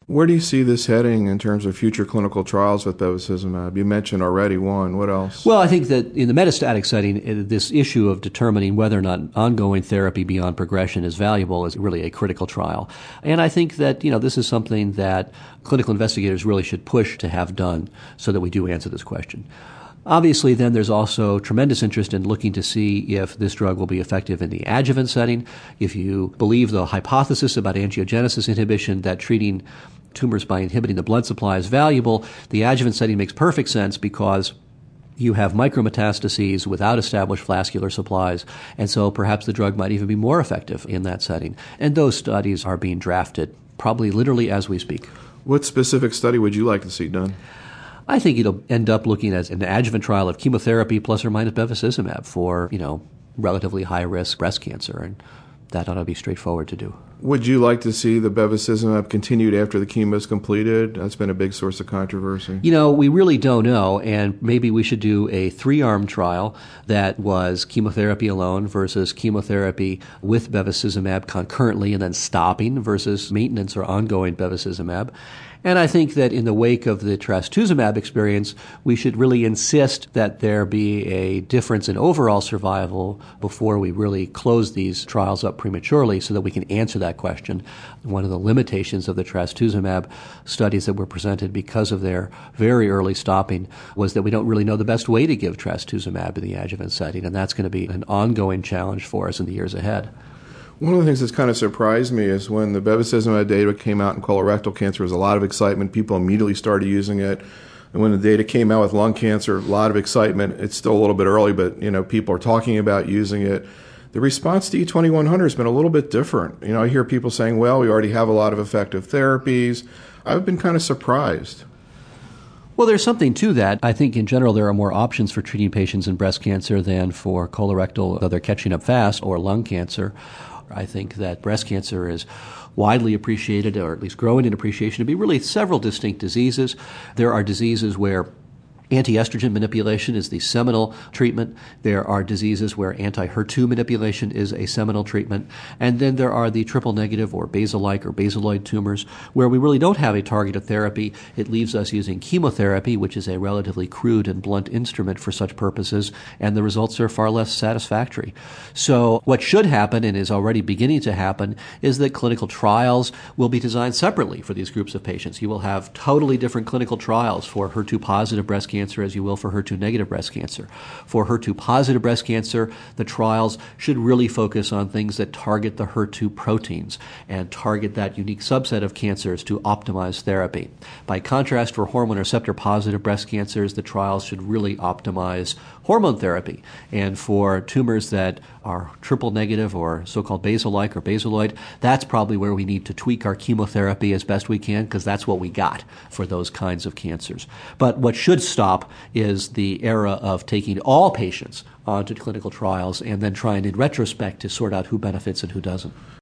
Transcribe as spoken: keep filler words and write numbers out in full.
Where do you see this heading in terms of future clinical trials with bevacizumab? You mentioned already one. What else? Well, I think that in the metastatic setting, this issue of determining whether or not ongoing therapy beyond progression is valuable is really a critical trial. And I think that, you know, this is something that clinical investigators really should push to have done so that we do answer this question. Obviously, then there's also tremendous interest in looking to see if this drug will be effective in the adjuvant setting. If you believe the hypothesis about angiogenesis inhibition that treating tumors by inhibiting the blood supply is valuable, the adjuvant setting makes perfect sense because you have micrometastases without established vascular supplies, and so perhaps the drug might even be more effective in that setting. And those studies are being drafted probably literally as we speak. What specific study would you like to see done? I think it'll end up looking at an adjuvant trial of chemotherapy plus or minus bevacizumab for, you know, relatively high-risk breast cancer, and that ought to be straightforward to do. Would you like to see the bevacizumab continued after the chemo is completed? That's been a big source of controversy. You know, we really don't know, and maybe we should do a three-arm trial that was chemotherapy alone versus chemotherapy with bevacizumab concurrently and then stopping versus maintenance or ongoing bevacizumab. And I think that in the wake of the trastuzumab experience, we should really insist that there be a difference in overall survival before we really close these trials up prematurely so that we can answer that question. One of the limitations of the trastuzumab studies that were presented because of their very early stopping was that we don't really know the best way to give trastuzumab in the adjuvant setting, and that's going to be an ongoing challenge for us in the years ahead. One of the things that's kind of surprised me is when the bevacizumab data came out in colorectal cancer, there was a lot of excitement. People immediately started using it. And when the data came out with lung cancer, a lot of excitement. It's still a little bit early, but you know, people are talking about using it. The response to E twenty-one hundred has been a little bit different. You know, I hear people saying, well, we already have a lot of effective therapies. I've been kind of surprised. Well, there's something to that. I think in general there are more options for treating patients in breast cancer than for colorectal, though they're catching up fast, or lung cancer. I think that breast cancer is widely appreciated, or at least growing in appreciation, to be really several distinct diseases. There are diseases where anti-estrogen manipulation is the seminal treatment. There are diseases where anti-H E R two manipulation is a seminal treatment. And then there are the triple-negative or basal-like or basaloid tumors where we really don't have a targeted therapy. It leaves us using chemotherapy, which is a relatively crude and blunt instrument for such purposes, and the results are far less satisfactory. So what should happen, and is already beginning to happen, is that clinical trials will be designed separately for these groups of patients. You will have totally different clinical trials for H E R two-positive breast cancer cancer as you will for H E R two-negative breast cancer. For H E R two-positive breast cancer, the trials should really focus on things that target the H E R two proteins and target that unique subset of cancers to optimize therapy. By contrast, for hormone receptor-positive breast cancers, the trials should really optimize hormone therapy. And for tumors that are triple-negative or so-called basal-like or basaloid, that's probably where we need to tweak our chemotherapy as best we can because that's what we got for those kinds of cancers. But what should stop is the era of taking all patients onto clinical trials and then trying in retrospect to sort out who benefits and who doesn't.